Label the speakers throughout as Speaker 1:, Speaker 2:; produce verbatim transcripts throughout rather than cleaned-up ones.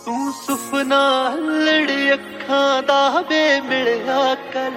Speaker 1: ਤੂੰ ਸੁਪਨਾ ਲੜ ਅੱਖਾਂ ਦਾ ਵੇ ਮਿਲਿਆ ਕਰ,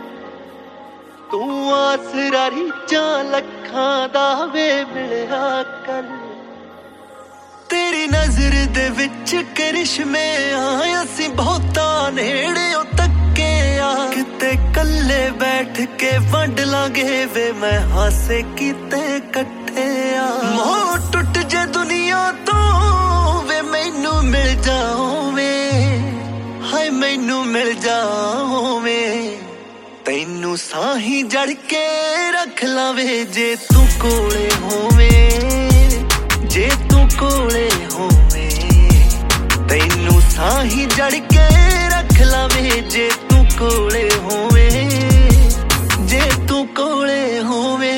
Speaker 1: ਤੂੰ ਆਸਰਾ ਰੀਝਾਂ ਲੱਖਾਂ ਦਾ ਵੇ ਮਿਲਿਆ ਕਰ। ਤੇਰੀ ਨਜ਼ਰ ਦੇ ਵਿੱਚ ਕਰਿਸ਼ਮੇ ਆ, ਅਸੀਂ ਬਹੁਤਾ ਨੇੜਿਓਂ ਤੱਕੇ ਆ। ਕਿਤੇ ਕੱਲੇ ਬੈਠ ਕੇ ਵੰਡ ਲਾਂਗੇ ਵੇ ਮੈਂ ਹਾਸੇ ਕੀਤੇ ਇਕੱਠੇ ਆ। ਮੋਹ ਟੁੱਟ ਜੇ ਦੁਨੀਆ ਤੋਂ ਵੇ ਮੈਨੂੰ ਮਿਲ ਜਾਵੇਂ, ਹਾਏ ਮੈਨੂੰ ਮਿਲ ਜਾਵੇਂ। ਤੈਨੂੰ ਸਾਹੀਂ ਜੜ ਕੇ ਰੱਖ ਲਾਵੇ ਜੇ ਤੂੰ ਕੋਲੇ ਹੋਵੇਂ, ਜੇ ਤੂੰ ਕੋਲੇ ਹੋਵੇਂ। ਤੈਨੂੰ ਸਾਹੀਂ ਜੜ ਕੇ ਰੱਖ ਲਾਵੇ ਜੇ ਤੂੰ ਕੋਲੇ ਹੋਵੇਂ, ਜੇ ਤੂੰ ਕੋਲੇ ਹੋਵੇਂ।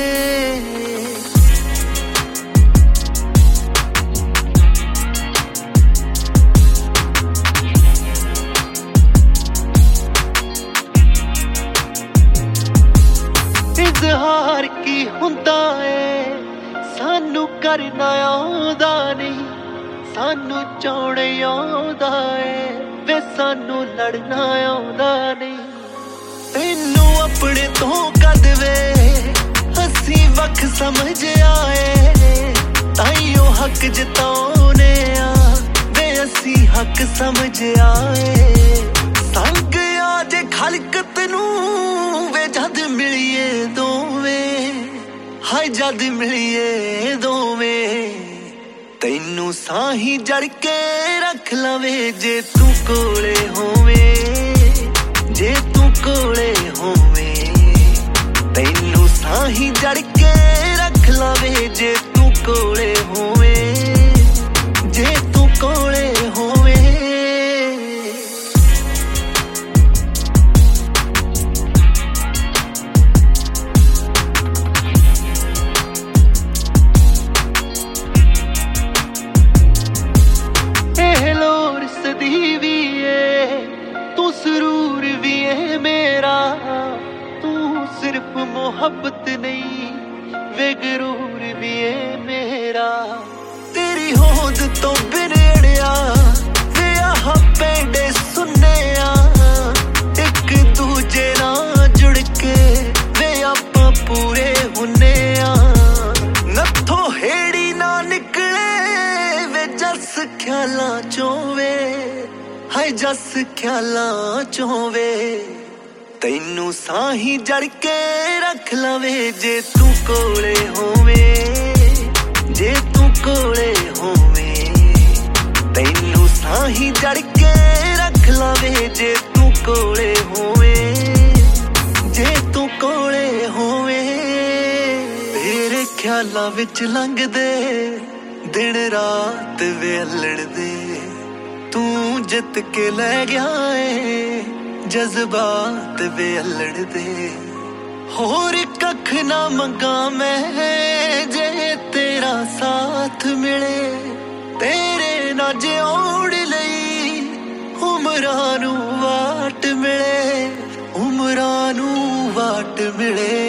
Speaker 1: ਇਜ਼ਹਾਰ ਕੀ ਹੁੰਦਾ ਏ ਸਾਨੂੰ ਕਰਨਾ ਆਉਂਦਾ ਨਹੀਂ, ਸਾਨੂੰ ਚਾਹੁਣਾ ਆਉਂਦਾ ਏ ਵੇ ਸਾਨੂੰ ਲੜਨਾ ਆਉਂਦਾ ਨਹੀਂ। ਤੈਨੂੰ ਆਪਣੇ ਤੋਂ ਕਦ ਵੇ ਅਸੀਂ ਵੱਖ ਸਮਝ ਆਏ, ਤਾਈਓ ਹੱਕ ਜਤਾਉਨੇ ਆ ਵੇ ਅਸੀਂ ਹੱਕ ਸਮਝ ਆਏ। ਸੰਗ ਆ ਜੇ ਖਲਕਤ ਨੂੰ ਵੇ ਜਦ ਮਿਲੀਏ ਦੋਵੇਂ, ਹਾਏ ਜਦ ਮਿਲੀਏ ਦੋਵੇਂ। ਤੈਨੂੰ ਸਾਹੀਂ ਜੜ ਕੇ ਰੱਖ ਲਵੇ ਜੇ ਤੂੰ ਕੋਲੇ ਹੋਵੇਂ, ਜੇ ਤੂੰ ਕੋਲੇ ਹੋਵੇਂ। ਤੈਨੂੰ ਸਾਹੀਂ ਜੜ ਕੇ ਰੱਖ ਲਵੇ ਜੇ ਤੂੰ ਕੋਲੇ ਹੋਵੇਂ, ਜੇ ਤੂੰ ਕੋਲੇ ਹੋਵੇਂ। ਸਰੂਰ ਵੀ ਏ ਮੇਰਾ, ਤੂੰ ਸਿਰਫ ਮੁਹੱਬਤ ਨਹੀਂ ਵੇ ਗਰੂਰ ਵੀ ਏ ਮੇਰਾ। ਤੇਰੀ ਹੋਂਦ ਤੋਂ ਬਿਰੜਿਆ ਵੇ ਆਹ ਪੈਂਡੇ ਸੁਣਿਆ, ਇੱਕ ਦੂਜੇ ਨਾਲ ਜੁੜ ਕੇ ਵੇ ਆਪਾਂ ਪੂਰੇ ਹੁੰਨੇ ਆ। ਨੱਥੋਂ ਹੇੜੀ ਨਾ ਨਿਕਲੇ ਵੇ ਜਸ ਖਿਆਲਾਂ ਚੋਂ ਵੇ, ਹਾਏ ਜਸ ਖਿਆਲਾਂ ਚੋਂ ਵੇ। ਤੈਨੂੰ ਸਾਹੀਂ ਜੜ ਕੇ ਰੱਖ ਲਵੇ ਜੇ ਤੂੰ ਕੋਲੇ ਹੋਵੇਂ, ਜੇ ਤੂੰ ਕੋਲੇ ਹੋਵੇਂ। ਤੈਨੂੰ ਸਾਹੀਂ ਜੜ ਕੇ ਰੱਖ ਲਵੇ ਜੇ ਤੂੰ ਕੋਲੇ ਹੋਵੇਂ, ਜੇ ਤੂੰ ਕੋਲੇ ਹੋਵੇਂ। ਤੇਰੇ ਖਿਆਲਾਂ ਵਿੱਚ ਲੰਘਦੇ ਦਿਨ ਰਾਤ ਵੇ ਅਲੜਦੇ, ਤੂੰ ਜਿੱਤ ਕੇ ਲੈ ਗਿਆ ਏ ਜਜ਼ਬਾਤ ਵੇ ਅਲੜਦੇ। ਹੋਰ ਕੱਖ ਨਾ ਮੰਗਾ ਮੈਂ ਜੇ ਤੇਰਾ ਸਾਥ ਮਿਲੇ, ਤੇਰੇ ਨਾਲ ਜਿਉਣ ਲਈ ਉਮਰਾਂ ਨੂੰ ਵਾਟ ਮਿਲੇ, ਉਮਰਾਂ ਨੂੰ ਵਾਟ ਮਿਲੇ।